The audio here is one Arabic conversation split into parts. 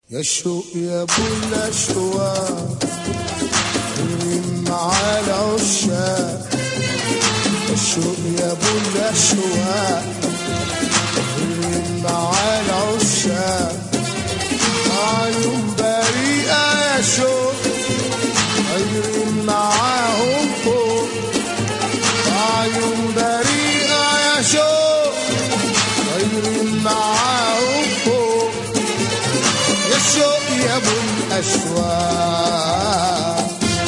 يا الشوق يا ابو الاشواق اللي مع العشاق، يا الشوق يا ابو الاشواق اللي مع العشاق، عيون بريئة يا شوق طايرين معاهم فوق، عيون بريئة يا شوق طايرين معاهم فوق، يا الشوق يا ابو الاشواق.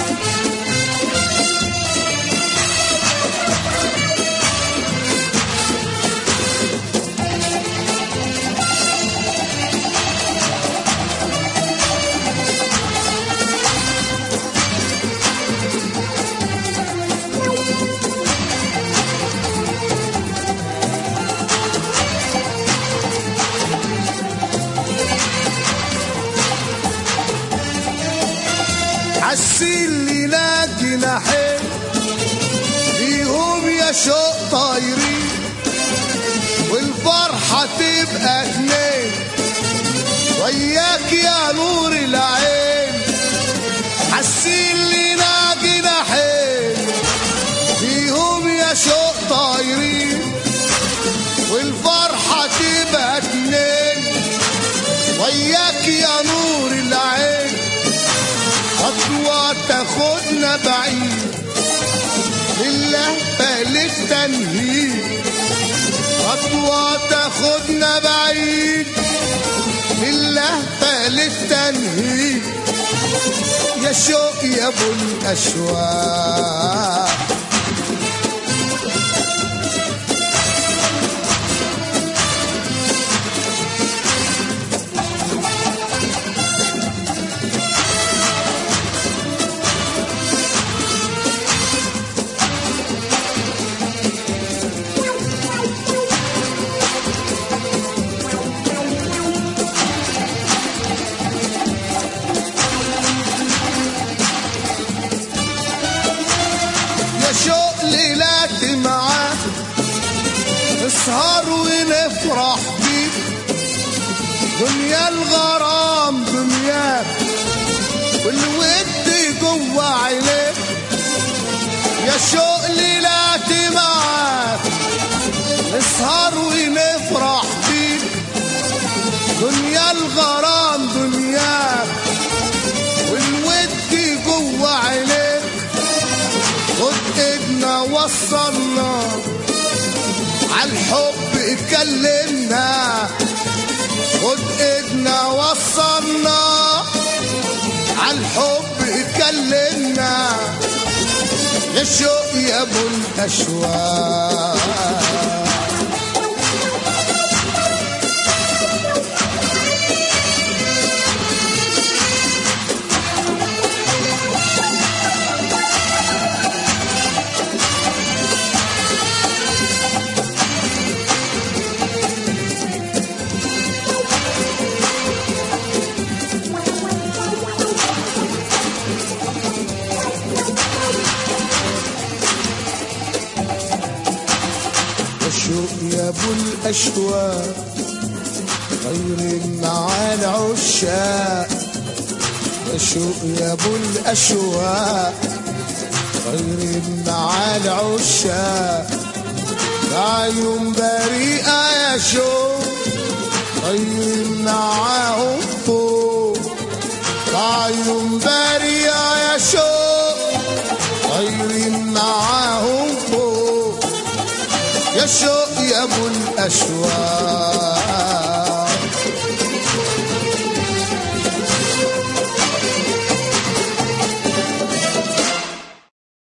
حاسين لينا جناحين فيهم يا شوق طايرين، والفرحة تبقى اتنين وياك يا نور العين. حاسين لينا جناحين فيهم يا شوق طايرين، والفرحة تبقى اتنين وياك يا نور العين. خطوة تاخدنا بعيد للهفة للتنهيد، خطوة تاخدنا بعيد للهفة للتنهيد، يا شوق يا ابو الاشواق. شوق ليلاتي معاك نسهر ونفرح بيك، دنيا الغرام دنياك والود جوا عينيك. يا شوق ليلاتي معاك نسهر ونفرح بيك، دنيا الغرام دنياك والود جوا عينيك. خد ايدنا وصلنا عالحب اتكلمنا، خد ايدنا وصلنا عالحب اتكلمنا، يا الشوق يا ابو الاشواق. الشوق يا ابو الاشواق طايرين مع العشاق، الشوق يا ابو الاشواق طايرين مع العشاق، عيون بريئة يا شوق طايرين معاهم فوق، عيون بريئة يا شوق طايرين معاهم فوق، يا الشوق يا ابو الاشواق.